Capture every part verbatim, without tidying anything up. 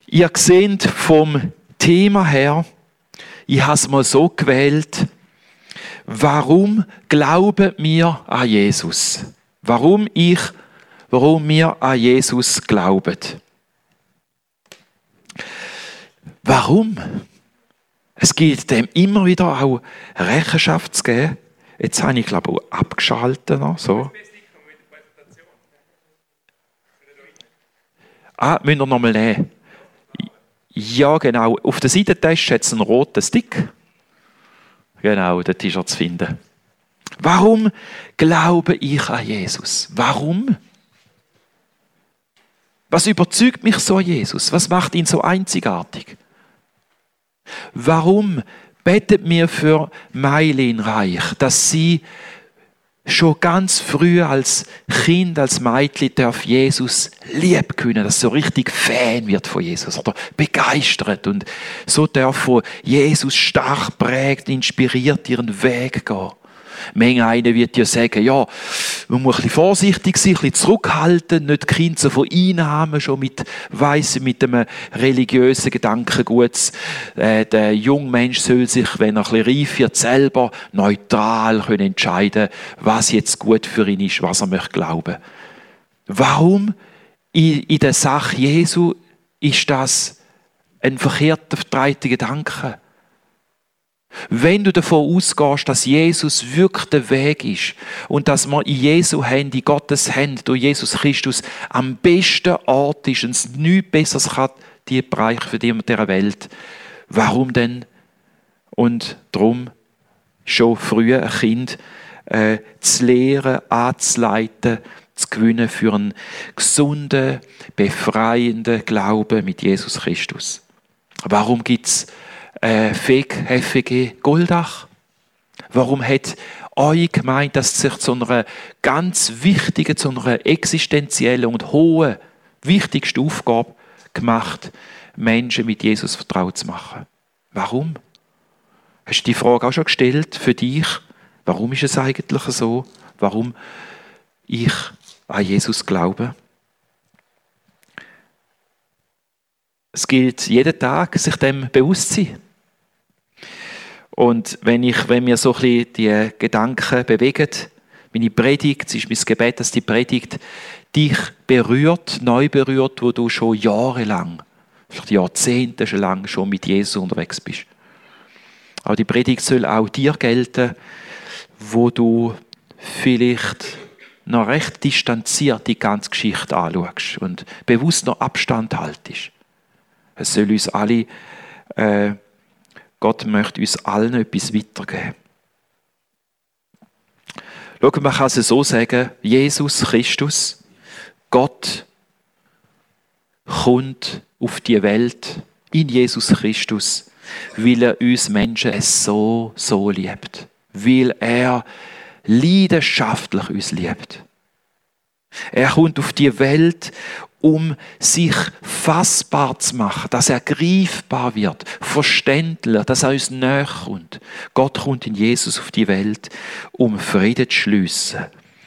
Ihr seht vom Thema her, ich habe es mal so gewählt, warum glauben wir an Jesus? Warum ich, warum wir an Jesus glauben? Warum? Es gilt dem immer wieder auch Rechenschaft zu geben. Jetzt habe ich, glaube ich, auch abgeschaltet. Noch, so. Ah, müssen wir nochmal nehmen. Ja, genau. Auf der Seitentasche hat es einen roten Stick. Genau, dort ist er zu finden. Warum glaube ich an Jesus? Warum? Was überzeugt mich so an Jesus? Was macht ihn so einzigartig? Warum betet mir für Mailin Reich, dass sie schon ganz früh als Kind, als Mädchen darf Jesus lieb können, dass sie so richtig Fan wird von Jesus oder begeistert und so darf von Jesus stark prägt, inspiriert ihren Weg gehen. Manch einer wird ja sagen, ja, man muss ein bisschen vorsichtig sein, ein bisschen zurückhalten, nicht die Kinder so von Einnahmen, schon mit, weiss, mit einem religiösen Gedankengut. Äh, der junge Mensch soll sich, wenn er ein bisschen reif wird, selber neutral können entscheiden, was jetzt gut für ihn ist, was er möchte glauben. Warum in, in der Sache Jesu ist das ein verkehrter, verdrehter Gedanke? Wenn du davon ausgehst, dass Jesus wirklich der Weg ist und dass man in Jesu Hände, in Gottes Hände, durch Jesus Christus am besten Ort ist und es nichts Besseres kann, die Bereich für die dieser Welt, warum denn? Und darum schon früh ein Kind äh, zu lehren, anzuleiten, zu gewinnen für einen gesunden, befreienden Glauben mit Jesus Christus. Warum gibt es Äh, F E G Goldach? Warum hat eure Gemeinde das sich zu einer ganz wichtigen, zu einer existenziellen und hohen, wichtigsten Aufgabe gemacht, Menschen mit Jesus vertraut zu machen? Warum? Hast du die Frage auch schon gestellt für dich? Warum ist es eigentlich so? Warum ich an Jesus glaube? Es gilt jeden Tag, sich dem bewusst zu sein. Und wenn, ich, wenn mir so ein bisschen die Gedanken bewegen, meine Predigt, es ist mein Gebet, dass die Predigt dich berührt, neu berührt, wo du schon jahrelang, vielleicht Jahrzehnte schon lang schon mit Jesus unterwegs bist. Aber die Predigt soll auch dir gelten, wo du vielleicht noch recht distanziert die ganze Geschichte anschaust und bewusst noch Abstand haltest. Es soll uns alle, äh, Gott möchte uns allen etwas weitergeben. Schau, man kann es so sagen, Jesus Christus, Gott, kommt auf die Welt in Jesus Christus, weil er uns Menschen so, so liebt. Weil er leidenschaftlich uns liebt. Er kommt auf die Welt, um sich fassbar zu machen, dass er greifbar wird, verständlich, dass er uns näher kommt. Gott kommt in Jesus auf die Welt, um Frieden zu schliessen,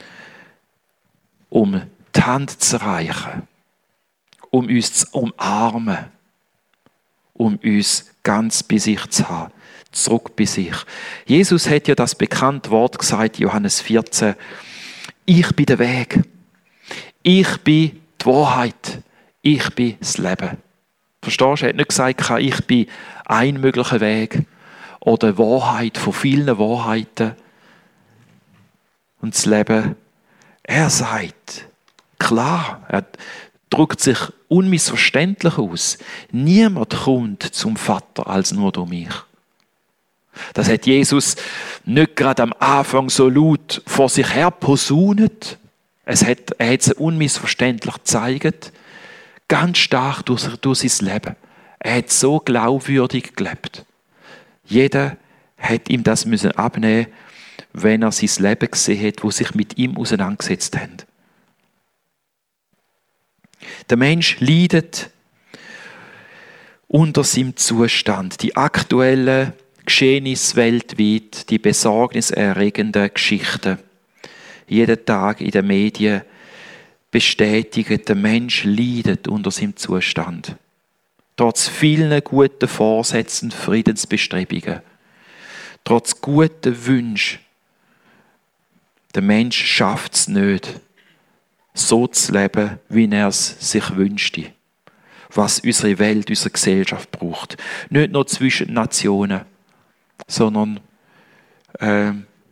um die Hand zu reichen, um uns zu umarmen, um uns ganz bei sich zu haben, zurück bei sich. Jesus hat ja das bekannte Wort gesagt, Johannes vierzehn, ich bin der Weg, ich bin die Wahrheit, ich bin das Leben. Verstehst du? Er hat nicht gesagt, ich bin ein möglicher Weg oder Wahrheit von vielen Wahrheiten. Und das Leben, er sagt, klar, er drückt sich unmissverständlich aus. Niemand kommt zum Vater als nur durch mich. Das hat Jesus nicht gerade am Anfang so laut vor sich her posaunet. Es hat, er hat es unmissverständlich gezeigt, ganz stark durch, durch sein Leben. Er hat so glaubwürdig gelebt. Jeder hat ihm das müssen abnehmen, wenn er sein Leben gesehen hat, wo sich mit ihm auseinandergesetzt hat. Der Mensch leidet unter seinem Zustand. Die aktuellen Geschehnisse weltweit, die besorgniserregenden Geschichten. Jeden Tag in den Medien bestätigen, der Mensch leidet unter seinem Zustand. trotz vielen guten Vorsätzen, Friedensbestrebungen, trotz guten Wünschen, der Mensch schafft es nicht, so zu leben, wie er es sich wünschte. Was unsere Welt, unsere Gesellschaft braucht. Nicht nur zwischen Nationen, sondern äh,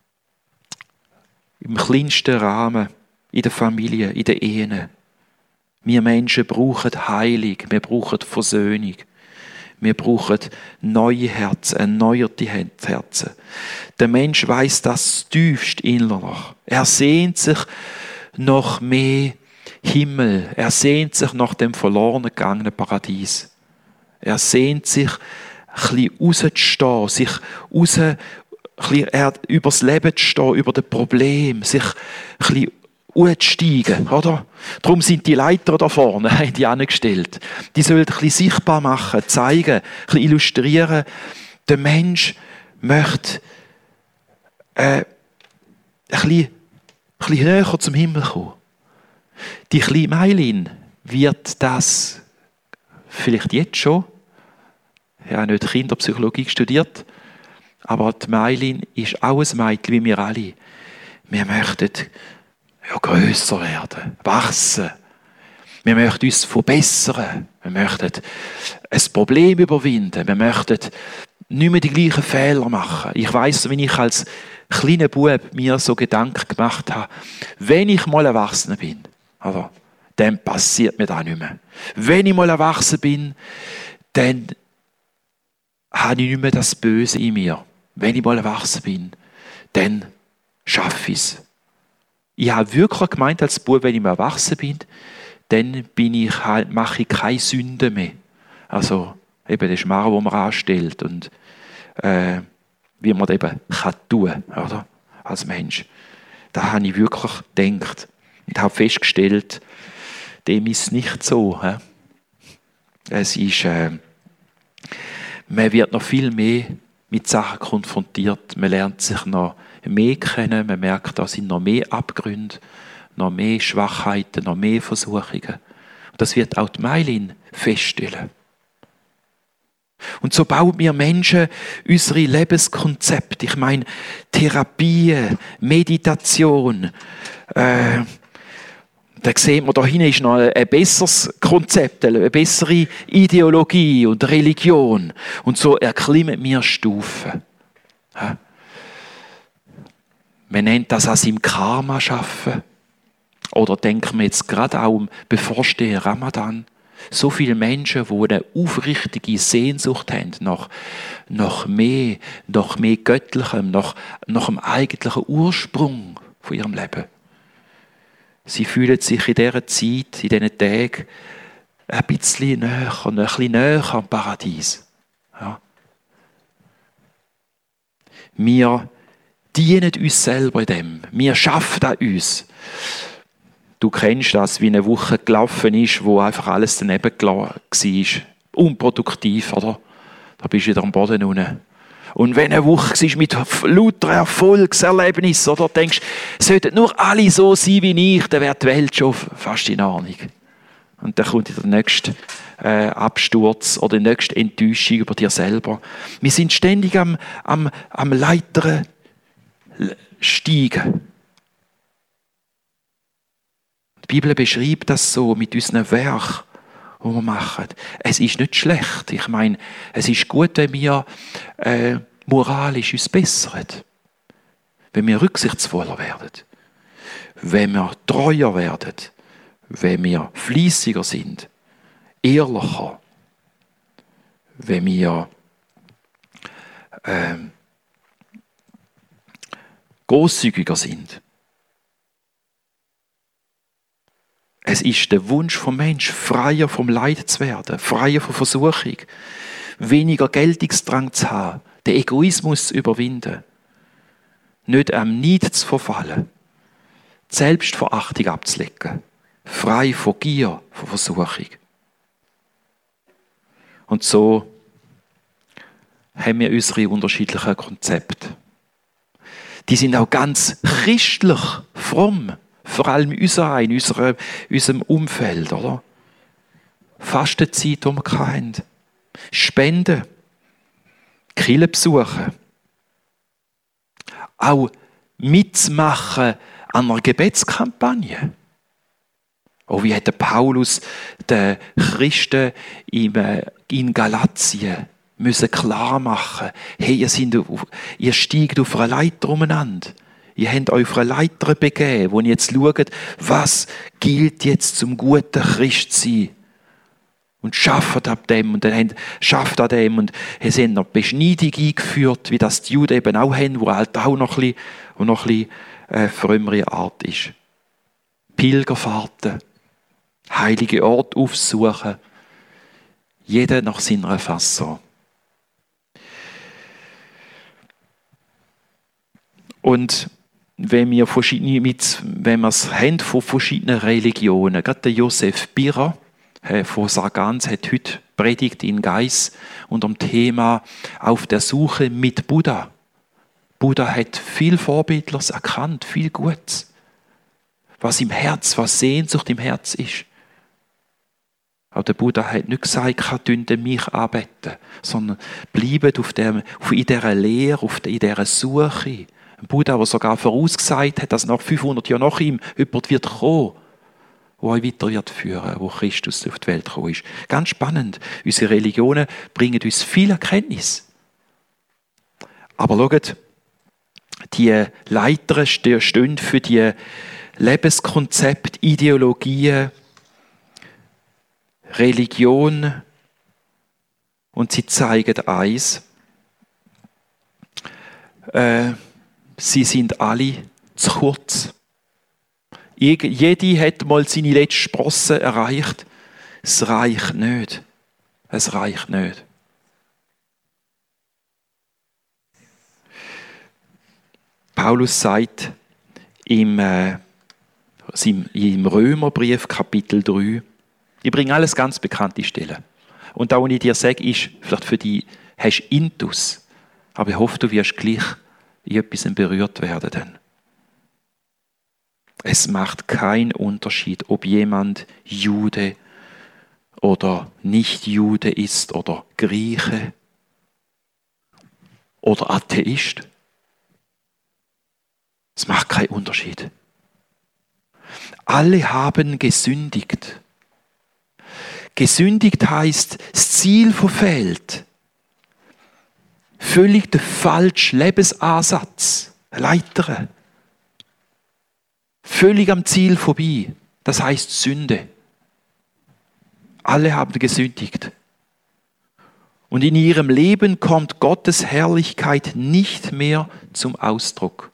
im kleinsten Rahmen, in der Familie, in den Ehen. Wir Menschen brauchen Heilung, wir brauchen Versöhnung. Wir brauchen neue Herzen, erneuerte Herzen. Der Mensch weiss das tiefst innerlich. Er sehnt sich nach mehr Himmel. Er sehnt sich nach dem verloren gegangenen Paradies. Er sehnt sich, ein bisschen rauszustehen, sich raus, ein bisschen über das Leben zu stehen, über das Problem, sich ein bisschen aufzusteigen, oder? Darum sind die Leiter da vorne, haben die angestellt. Die sollen ein bisschen sichtbar machen, zeigen, ein bisschen illustrieren. Der Mensch möchte äh, ein, bisschen, ein bisschen näher zum Himmel kommen. Die kleine Mailin wird das vielleicht jetzt schon. Ich habe nicht Kinderpsychologie studiert, aber die Mailin ist auch ein Mädchen wie wir alle. Wir möchten ja, grösser werden, wachsen. Wir möchten uns verbessern. Wir möchten ein Problem überwinden. Wir möchten nicht mehr die gleichen Fehler machen. Ich weiss, wenn ich als kleiner Bub mir so Gedanken gemacht habe, wenn ich mal erwachsen bin, also, dann passiert mir das nicht mehr. Wenn ich mal erwachsen bin, dann habe ich nicht mehr das Böse in mir. Wenn ich mal erwachsen bin, dann schaffe ich es. Ich habe wirklich gemeint als Bub, wenn ich mal erwachsen bin, dann bin ich halt, mache ich keine Sünde mehr. Also eben der Schmarrn, den man anstellt und äh, wie man das eben kann tun, oder? Als Mensch. Da habe ich wirklich gedacht. Ich habe festgestellt, dem ist nicht so. He? Es ist, äh, man wird noch viel mehr mit Sachen konfrontiert. Man lernt sich noch mehr kennen. Man merkt, da sind noch mehr Abgründe, noch mehr Schwachheiten, noch mehr Versuchungen. Und das wird auch die Mailin feststellen. Und so bauen wir Menschen unsere Lebenskonzepte. Ich meine, Therapie, Meditation, äh, da sieht man, da hinten ist noch ein besseres Konzept, eine bessere Ideologie und Religion. Und so erklimmen wir Stufen. Ja. Man nennt das als im Karma schaffen. Oder denken wir jetzt gerade auch um bevorstehenden Ramadan. So viele Menschen, die eine aufrichtige Sehnsucht haben nach, nach mehr, nach mehr Göttlichem, nach, nach dem eigentlichen Ursprung von ihrem Leben. Sie fühlen sich in dieser Zeit, in diesen Tagen, ein bisschen näher, ein bisschen näher am Paradies. Ja. Wir dienen uns selber in dem. Wir schaffen an uns. Du kennst das, wie eine Woche gelaufen ist, wo einfach alles daneben war. Unproduktiv, oder? Da bist du wieder am Boden unten. Und wenn eine Woche war mit lauter Erfolgserlebnissen, oder denkst, sollten nur alle so sein wie ich, dann wäre die Welt schon fast in Ordnung. Und dann kommt der nächste äh, Absturz oder die nächste Enttäuschung über dir selber. Wir sind ständig am, am, am Leitern steigen. Die Bibel beschreibt das so mit unseren Werken, die wir machen. Es ist nicht schlecht. Ich meine, es ist gut, wenn wir äh, moralisch uns bessern. Wenn wir rücksichtsvoller werden. Wenn wir treuer werden. Wenn wir fleissiger sind. Ehrlicher. Wenn wir äh, grosszügiger sind. Es ist der Wunsch vom Menschen, freier vom Leid zu werden, freier von Versuchung, weniger Geltungsdrang zu haben, den Egoismus zu überwinden, nicht am Neid zu verfallen, die Selbstverachtung abzulegen, frei von Gier, von Versuchung. Und so haben wir unsere unterschiedlichen Konzepte. Die sind auch ganz christlich, fromm. Vor allem in unserem, in unserem Umfeld, oder? Fastenzeit, die wir haben. Spenden. Kirche besuchen. Auch mitmachen an einer Gebetskampagne. Oh, wie hat der Paulus den Christen in Galatien müssen klar machen, hey, ihr, seid auf, ihr steigt auf einer Leiter umeinander. Ihr habt euch auf eine Leiter begeben, wo ihr jetzt schaut, was gilt jetzt zum guten Christ sein. Und schafft ab dem und dann haben, schafft an dem und sie haben noch Beschneidung eingeführt, wie das die Juden eben auch haben, wo halt auch noch ein bisschen, wo noch ein bisschen äh, frömmere Art ist. Pilgerfahrten, heilige Orte aufsuchen, jeder nach seiner Fassung. Und wenn wir verschiedene, mit, wenn wir es haben von verschiedenen Religionen, gerade der Josef Bira von Sargans hat heute predigt in Gais unter dem Thema auf der Suche mit Buddha. Buddha hat viel Vorbildliches erkannt, viel Gutes, was im Herz, was Sehnsucht im Herz ist. Aber der Buddha hat nicht gesagt, dünnt mich anbeten, sondern bleibt auf der, auf in dieser Lehre, auf in dieser Suche. Ein Buddha, der sogar vorausgesagt hat, dass nach fünfhundert Jahren nach ihm jemand wird kommen, der euch weiter wird führen, wo Christus auf die Welt gekommen ist. Ganz spannend. Unsere Religionen bringen uns viel Erkenntnis. Aber schaut, die Leiter stehen für die Lebenskonzepte, Ideologien, Religion und sie zeigen eins, äh, sie sind alle zu kurz. Jede hat mal seine letzte Sprosse erreicht. Es reicht nicht. Es reicht nicht. Paulus sagt im, äh, im Römerbrief Kapitel drei, ich bringe alles ganz bekannte Stellen. Und da, was ich dir sage, ist, vielleicht für dich, hast du Intus. Aber ich hoffe, du wirst gleich in etwas berührt werden. Dann. Es macht keinen Unterschied, ob jemand Jude oder Nicht-Jude ist oder Grieche oder Atheist. Es macht keinen Unterschied. Alle haben gesündigt. Gesündigt heißt, das Ziel verfehlt. Völlig der falsche Lebensansatz. Leiter. Völlig am Ziel vorbei. Das heißt Sünde. Alle haben gesündigt. Und in ihrem Leben kommt Gottes Herrlichkeit nicht mehr zum Ausdruck.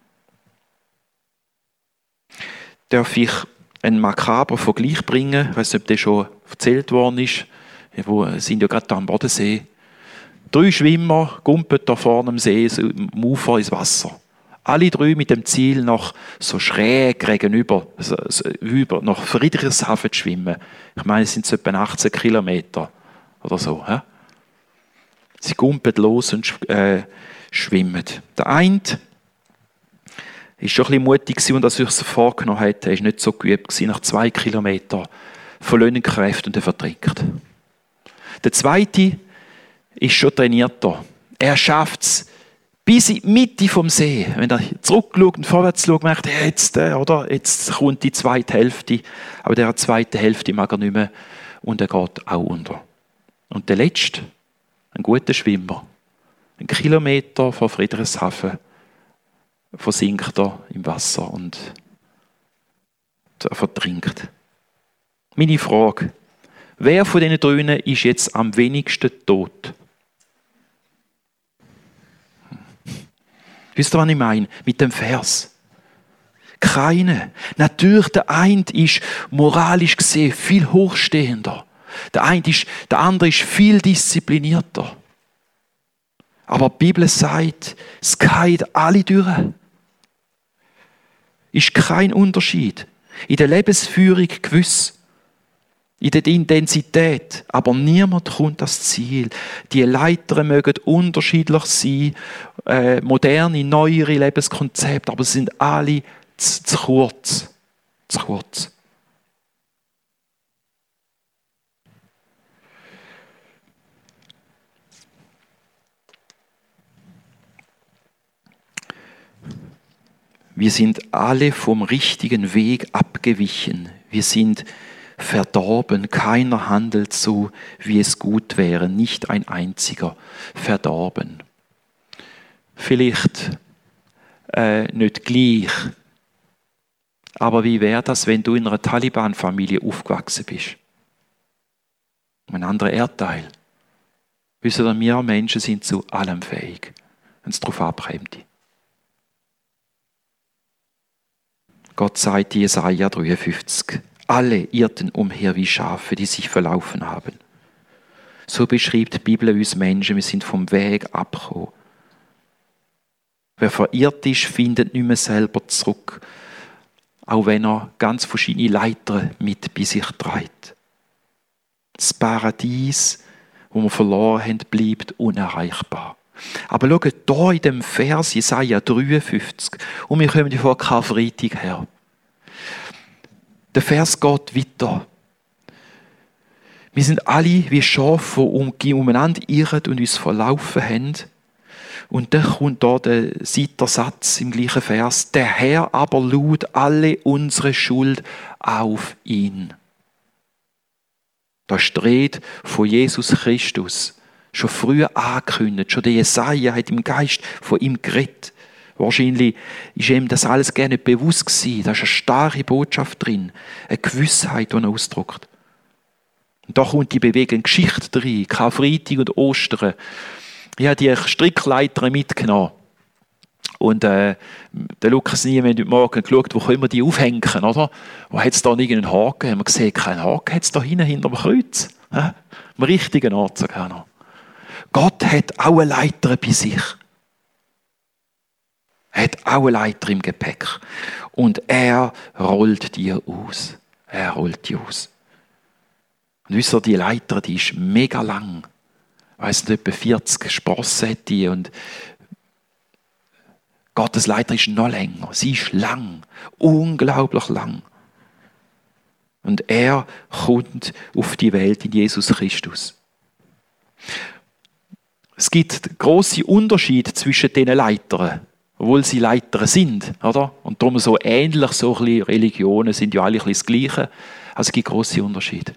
Darf ich einen makabren Vergleich bringen? Ich weiß nicht, ob der schon erzählt worden ist. Wir sind ja gerade da am Bodensee. Drei Schwimmer gumpen da vorne am See, so am Ufer ins Wasser. Alle drei mit dem Ziel, nach so schräg gegenüber, so, so, über, nach Friedrichshafen zu schwimmen. Ich meine, es sind so etwa achtzehn Kilometer oder so. He? Sie gumpen los und äh, schwimmen. Der eine war schon ein bisschen mutig und als er sich vorgenommen hat, er war nicht so geübt. Nach zwei Kilometern verlieren Kräfte und er vertrinkt. Der zweite ist schon trainierter. Er schafft es bis in die Mitte vom See. Wenn er zurückschaut und vorwärts schaut, merkt er, jetzt, oder, jetzt kommt die zweite Hälfte. Aber der zweite Hälfte mag er nicht mehr und er geht auch unter. Und der Letzte, ein guter Schwimmer, ein Kilometer vor Friedrichshafen, versinkt er im Wasser und er vertrinkt. Meine Frage, wer von diesen drei ist jetzt am wenigsten tot? Wisst ihr, was ich meine? Mit dem Vers. Keine. Natürlich, der eine ist moralisch gesehen viel hochstehender. Der, eine ist, der andere ist viel disziplinierter. Aber die Bibel sagt, es geht alle durch. Ist kein Unterschied. In der Lebensführung gewiss. In der Intensität. Aber niemand kommt ans Ziel. Die Leiter mögen unterschiedlich sein, äh, moderne, neuere Lebenskonzepte, aber sie sind alle zu, zu kurz. Zu kurz. Wir sind alle vom richtigen Weg abgewichen. Wir sind verdorben. Keiner handelt so, wie es gut wäre. Nicht ein einziger. Verdorben. Vielleicht äh, nicht gleich. Aber wie wäre das, wenn du in einer Taliban-Familie aufgewachsen bist? Ein anderer Erdteil. Wisst ihr, wir Menschen sind zu allem fähig, wenn es darauf abkommt. Gott sagt in Jesaja dreiundfünfzig, alle irrten umher wie Schafe, die sich verlaufen haben. So beschreibt die Bibel uns Menschen, wir sind vom Weg abgekommen. Wer verirrt ist, findet nicht mehr selber zurück, auch wenn er ganz verschiedene Leiter mit bei sich trägt. Das Paradies, wo wir verloren haben, bleibt unerreichbar. Aber schaut hier in dem Vers Jesaja dreiundfünfzig, und wir kommen vor Karfreitag her. Der Vers geht weiter. Wir sind alle wie Schafe, die umeinander irren und uns verlaufen haben. Und dann kommt da der siebte Satz im gleichen Vers. Der Herr aber lud alle unsere Schuld auf ihn. Da steht von Jesus Christus, schon früher angekündigt, schon der Jesaja hat im Geist von ihm geredet. Wahrscheinlich ist ihm das alles gerne bewusst gewesen. Da ist eine starke Botschaft drin, eine Gewissheit, die er ausdrückt. Und da kommt die bewegende Geschichte rein, Karfreitag und Ostern. Ich habe die Strickleiter mitgenommen. Und äh, der Lukas nie, wir haben heute Morgen geschaut, wo können wir die aufhängen, oder? Wo hat es da irgendeinen Haken? Haben wir gesehen, keinen Haken hat es da hinten hinter dem Kreuz. Ja? Am richtigen Ort sogar noch. Gott hat auch eine Leiter bei sich. Er hat auch eine Leiter im Gepäck. Und er rollt die aus. Er rollt die aus. Und wisst ihr, die Leiter, die ist mega lang. Ich weiss nicht, etwa vierzig Sprossen hat die. Und Gottes Leiter ist noch länger. Sie ist lang. Unglaublich lang. Und er kommt auf die Welt in Jesus Christus. Es gibt grosse Unterschiede zwischen diesen Leitern, obwohl sie Leiter sind, oder? Und darum so ähnlich, so ein bisschen Religionen sind ja alle ein bisschen das Gleiche. Also es gibt grosse Unterschiede.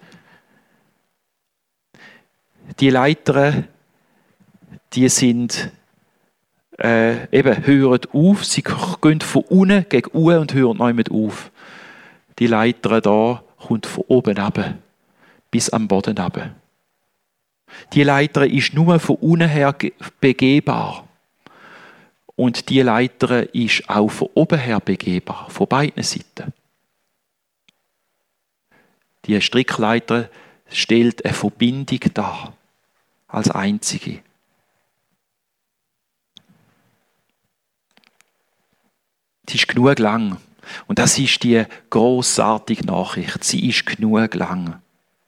Die Leiter, die sind äh, eben, hören auf, sie gehen von unten gegen unten und hören noch nicht auf. Die Leiter da kommt von oben runter, bis am Boden runter. Die Leiter ist nur von unten her begehbar. Und die Leiter ist auch von oben her begehbar, von beiden Seiten. Die Strickleiter stellt eine Verbindung dar, als einzige. Sie ist genug lang. Und das ist die grossartige Nachricht. Sie ist genug lang.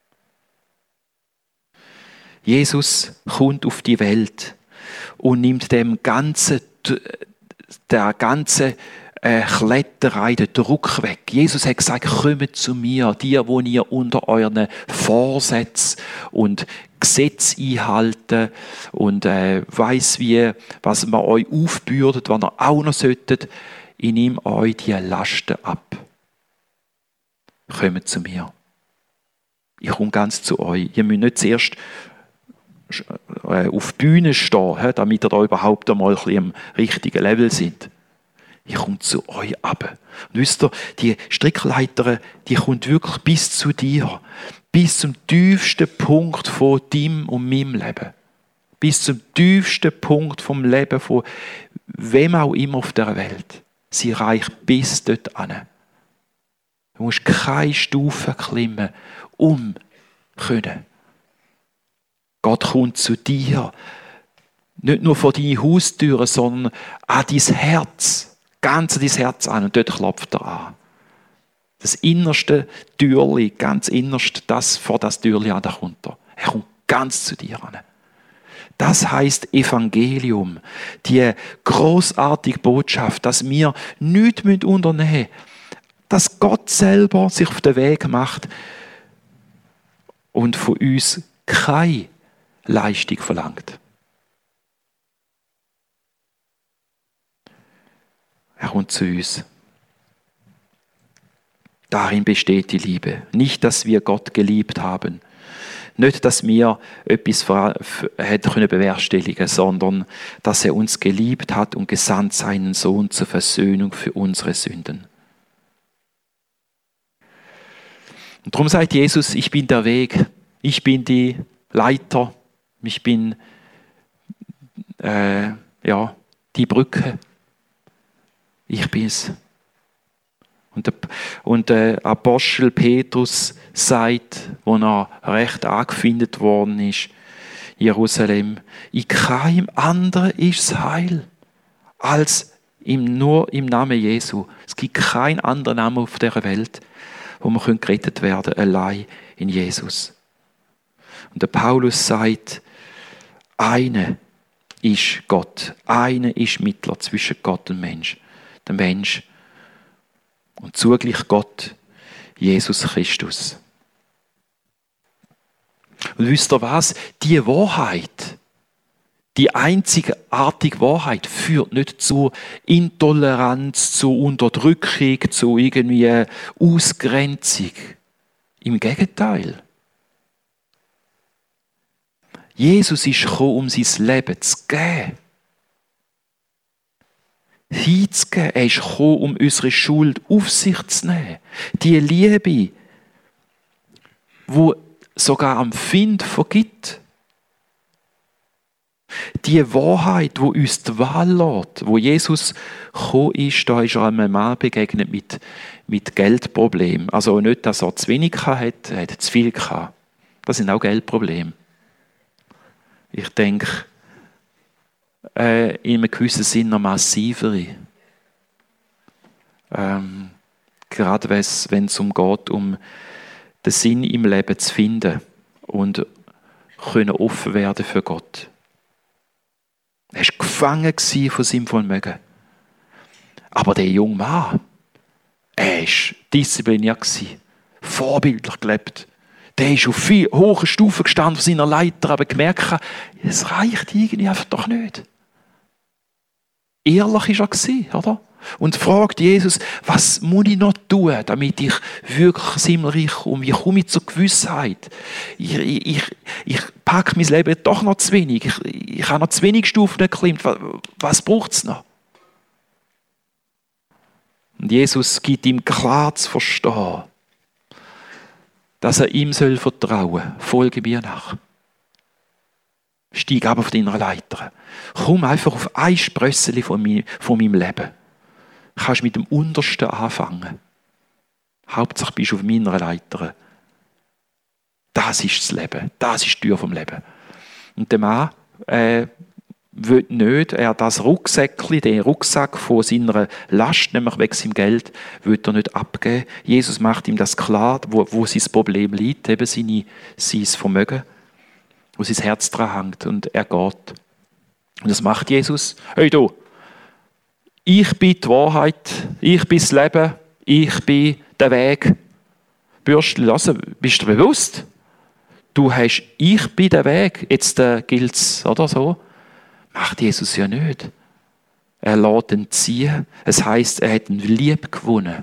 Jesus kommt auf die Welt und nimmt dem ganzen, der ganzen äh, Kletterei den Druck weg. Jesus hat gesagt, kommt zu mir, die, wo ihr unter euren Vorsätzen und Gesetz einhalten und äh, weiss wie, was man euch aufbürdet, was ihr auch noch solltet. Ich nehme euch die Lasten ab. Kommt zu mir. Ich komme ganz zu euch. Ihr müsst nicht zuerst auf die Bühne stehen, damit ihr da überhaupt einmal ein bisschen am richtigen Level seid. Ich komme zu euch ab. Und wisst ihr, die Strickleiter, die kommt wirklich bis zu dir. Bis zum tiefsten Punkt von deinem und meinem Leben. Bis zum tiefsten Punkt vom Leben von wem auch immer auf der Welt. Sie reicht bis dort an. Du musst keine Stufe klimmen, um können. Gott kommt zu dir. Nicht nur vor deine Haustüren, sondern an dein Herz. Ganz an dein Herz an. Und dort klopft er an. Das innerste Türli, ganz innerst, das vor das Türli an, da kommt er. Er kommt ganz zu dir an. Das heißt Evangelium, die großartige Botschaft, dass wir nichts unternehmen müssen, dass Gott selber sich auf den Weg macht und von uns keine Leistung verlangt. Er kommt zu uns. Darin besteht die Liebe. Nicht, dass wir Gott geliebt haben. Nicht, dass wir etwas hätten können bewerkstelligen, sondern dass er uns geliebt hat und gesandt seinen Sohn zur Versöhnung für unsere Sünden. Und darum sagt Jesus, ich bin der Weg, ich bin die Leiter, ich bin äh, ja, die Brücke. Ich bin's. Und der, und der Apostel Petrus sagt, wo er recht angefindet worden ist, Jerusalem, in keinem anderen ist das Heil als im, nur im Namen Jesu. Es gibt keinen anderen Namen auf dieser Welt, wo wir gerettet werden können, allein in Jesus. Und der Paulus sagt, eine ist Gott, eine ist Mittler zwischen Gott und Mensch. Der Mensch und zugleich Gott, Jesus Christus. Und wisst ihr was? Die Wahrheit, die einzigartige Wahrheit führt nicht zu Intoleranz, zu Unterdrückung, zu irgendwie Ausgrenzung. Im Gegenteil. Jesus ist gekommen, um sein Leben zu geben. Hinzugeben. Er ist gekommen, um unsere Schuld auf sich zu nehmen. Die Liebe, die sogar am Find vergibt. Die Wahrheit, die uns die Wahl lässt, wo Jesus gekommen ist, da ist er einem Mann begegnet mit, mit Geldproblemen. Also nicht, dass er zu wenig hatte, er hatte zu viel gehabt. Das sind auch Geldprobleme. Ich denke, äh, in einem gewissen Sinne noch massivere. Ähm, gerade wenn es um geht, um den Sinn im Leben zu finden und können offen werden für Gott. Er war gefangen von seinem Vermögen. Aber der junge Mann, er war diszipliniert, vorbildlich gelebt. Der ist auf viel hohen Stufen gestanden von seiner Leiter, aber gemerkt hat, es reicht irgendwie einfach doch nicht. Ehrlich war er, oder? Und fragt Jesus, was muss ich noch tun, damit ich wirklich ins Himmelreich komme? Wie komme ich zur Gewissheit? Ich, ich, ich, ich packe mein Leben doch noch zu wenig. Ich, ich habe noch zu wenig Stufen geklimmt. Was, was braucht es noch? Und Jesus gibt ihm klar zu verstehen, dass er ihm soll vertrauen soll. Folge mir nach. Steig ab auf deiner Leiter. Komm einfach auf ein Sprösseli von, mein, von meinem Leben. Du kannst mit dem Untersten anfangen. Hauptsache bist du auf meiner Leiter. Das ist das Leben. Das ist die Tür vom Leben. Und der Mann äh, will nicht, er das Rucksäckchen, den Rucksack von seiner Last, nämlich wegen seinem Geld, will er nicht abgeben. Jesus macht ihm das klar, wo, wo sein Problem liegt, eben seine, sein Vermögen, wo sein Herz dran hängt, und er geht. Und das macht Jesus. Hey du, ich bin die Wahrheit, ich bin das Leben, ich bin der Weg. Bürstchen lassen, bist du dir bewusst? Du hast, ich bin der Weg, jetzt äh, gilt es, oder so? Macht Jesus ja nicht. Er lässt ihn ziehen. Es heisst, er hat ihn lieb gewonnen.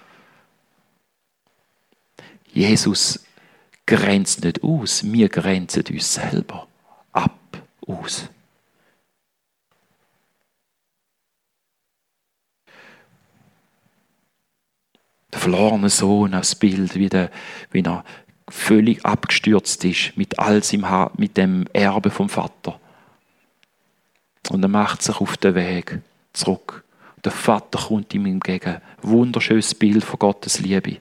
Jesus grenzt nicht aus, wir grenzen uns selber ab, aus. Der verlorene Sohn, das Bild, wie, der, wie er völlig abgestürzt ist mit all seinem ha- mit dem Erbe vom Vater. Und er macht sich auf den Weg zurück. Der Vater kommt ihm entgegen. Wunderschönes Bild von Gottes Liebe.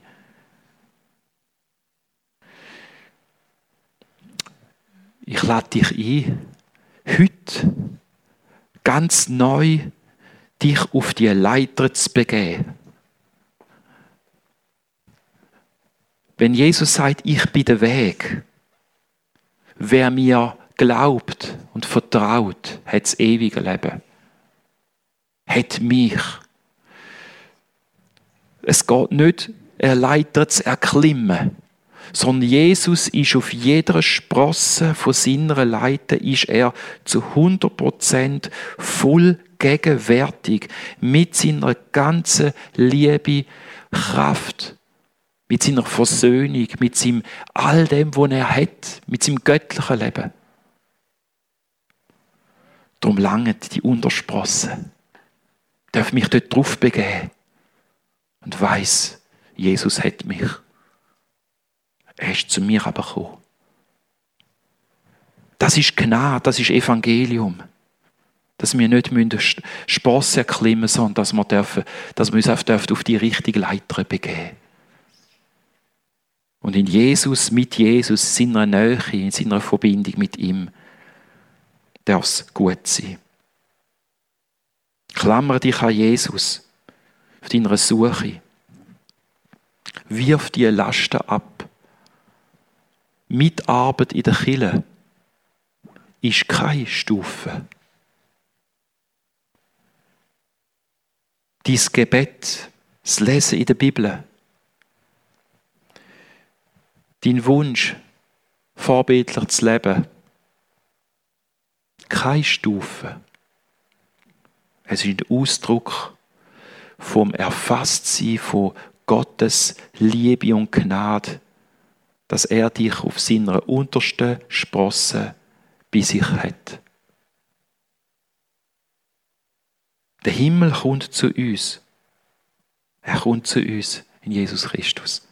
Ich lade dich ein, heute ganz neu dich auf die Leiter zu begeben. Wenn Jesus sagt, ich bin der Weg, wer mir glaubt und vertraut, hat das ewige Leben. Hat mich. Es geht nicht, eine Leiter zu erklimmen, sondern Jesus ist auf jeder Sprosse von seiner Leiter ist er zu hundert Prozent voll gegenwärtig mit seiner ganzen Liebe, Kraft, mit seiner Versöhnung, mit seinem all dem, was er hat, mit seinem göttlichen Leben. Darum langen die Untersprossen. Ich darf mich dort drauf begeben und weiss, Jesus hat mich. Er ist zu mir aber gekommen. Das ist Gnade, das ist Evangelium. Dass wir nicht Sprossen erklimmen müssen, sondern dass wir, dürfen, dass wir uns auf die richtige Leiter begeben dürfen. Und in Jesus, mit Jesus, in seiner Nähe, in seiner Verbindung mit ihm, darf es gut sein. Klammer dich an Jesus auf deiner Suche. Wirf die Lasten ab. Mitarbeit in der Kirche ist keine Stufe. Dein Gebet, das Lesen in der Bibel, dein Wunsch, vorbildlich zu leben, keine Stufe. Es ist ein Ausdruck vom Erfasstsein von Gottes Liebe und Gnade, dass er dich auf seiner untersten Sprosse bei sich hat. Der Himmel kommt zu uns. Er kommt zu uns in Jesus Christus.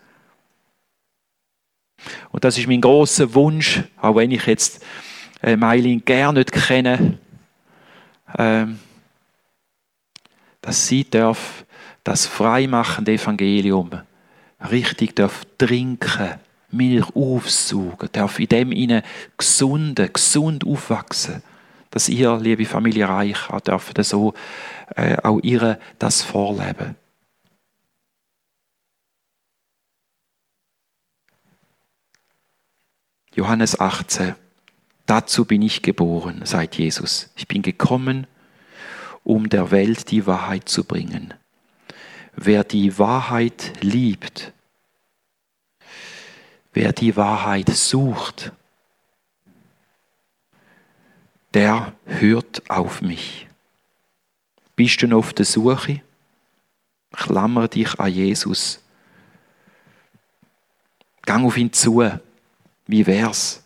Und das ist mein grosser Wunsch, auch wenn ich jetzt äh, Mailin gerne nicht kenne, ähm, dass sie darf das freimachende Evangelium richtig darf trinken, Milch aufsaugen, darf in dem ihnen gesunde, gesund aufwachsen, dass ihr, liebe Familie Reich, auch dürfen so äh, auch ihre das vorleben. Johannes achtzehn. Dazu bin ich geboren, sagt Jesus. Ich bin gekommen, um der Welt die Wahrheit zu bringen. Wer die Wahrheit liebt, wer die Wahrheit sucht, der hört auf mich. Bist du noch auf der Suche? Klammer dich an Jesus. Gang auf ihn zu. Wie wär's,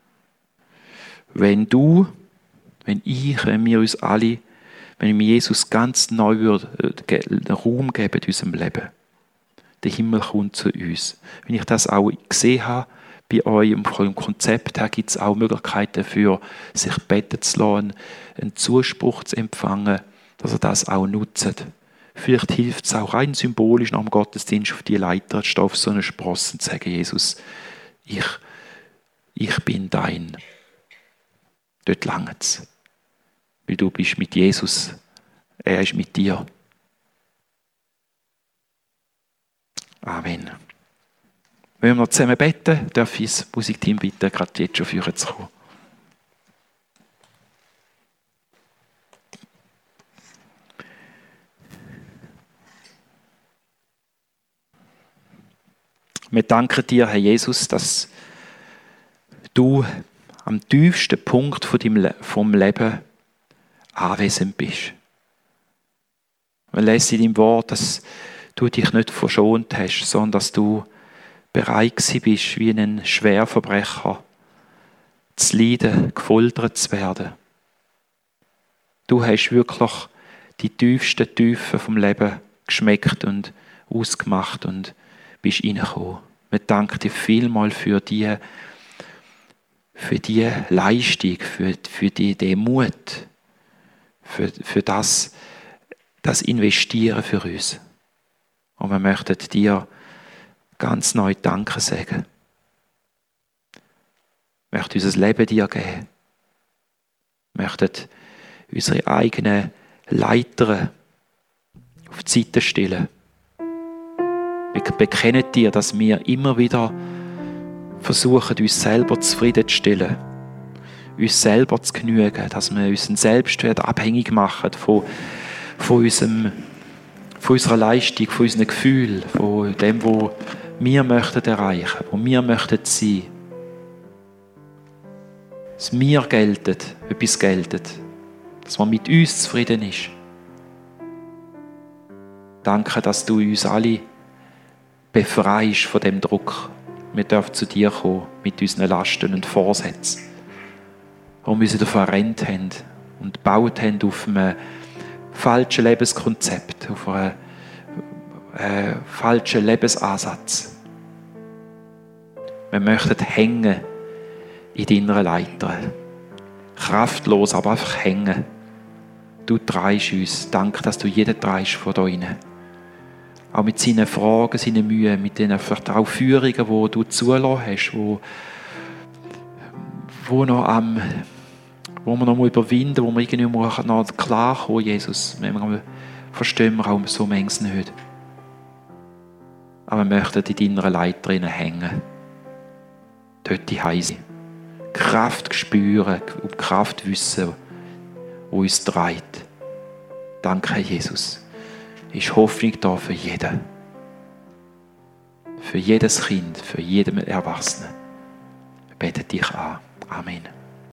wenn du, wenn ich, wenn wir uns alle, wenn wir Jesus ganz neu würde, äh, Raum geben in unserem Leben. Der Himmel kommt zu uns. Wenn ich das auch gesehen habe, bei euch im Konzept her gibt es auch Möglichkeiten dafür, sich beten zu lassen, einen Zuspruch zu empfangen, dass ihr das auch nutzt. Vielleicht hilft es auch rein symbolisch nach dem Gottesdienst auf die Leiter zu stehen, auf so eine Sprosse und zu sagen, Jesus, ich, ich bin dein. Dort langt es. Weil du bist mit Jesus, er ist mit dir. Amen. Wenn wir noch zusammen beten, darf ich das Musikteam bitten, gerade jetzt schon führen zu kommen. Wir danken dir, Herr Jesus, dass du am tiefsten Punkt von deinem, vom Leben anwesend bist. Wir lesen in deinem Wort, dass du dich nicht verschont hast, sondern dass du bereit gewesen bist, wie ein Schwerverbrecher zu leiden, gefoltert zu werden. Du hast wirklich die tiefsten Tiefen vom Leben geschmeckt und ausgemacht und bist reingekommen. Wir danken dir vielmals für die, für die Leistung, für, für die, den Mut, für, für das, das Investieren für uns. Und wir möchten dir ganz neu Danke sagen. Wir möchten unser Leben dir geben. Wir möchten unsere eigenen Leiter auf die Seite stellen. Wir bekennen dir, dass wir immer wieder versuchen, uns selber zufriedenzustellen, uns selber zu genügen, dass wir unseren Selbstwert abhängig machen von, von, unserem, von unserer Leistung, von unseren Gefühlen, von dem, was wir möchten erreichen, wo wir möchten sein. Dass wir gelten, etwas gelten. dass man mit uns zufrieden ist. Danke, dass du uns alle befreist von dem Druck. Wir dürfen zu dir kommen mit unseren Lasten und Vorsätzen, die wir sie verrennt haben und gebaut haben auf einem falschen Lebenskonzept, auf einem äh, falschen Lebensansatz. Wir möchten hängen in deiner Leiter. Kraftlos, aber einfach hängen. Du treibst uns. Danke, dass du jeden treibst von da rein. Auch mit seinen Fragen, seinen Mühen, mit den vielleicht auch Führungen, die du zulassen hast, wo, wo, noch am, wo wir noch mal überwinden, wo wir irgendwie noch klarkommen, Jesus. Manchmal verstehen wir auch so manches nicht. Aber wir möchten in deiner Leiter hängen. Dort die Heise. Kraft spüren und Kraft wissen, die uns treibt. Danke, Jesus. Ist Hoffnung da für jeden. Für jedes Kind, für jeden Erwachsenen. Ich bete dich an. Amen.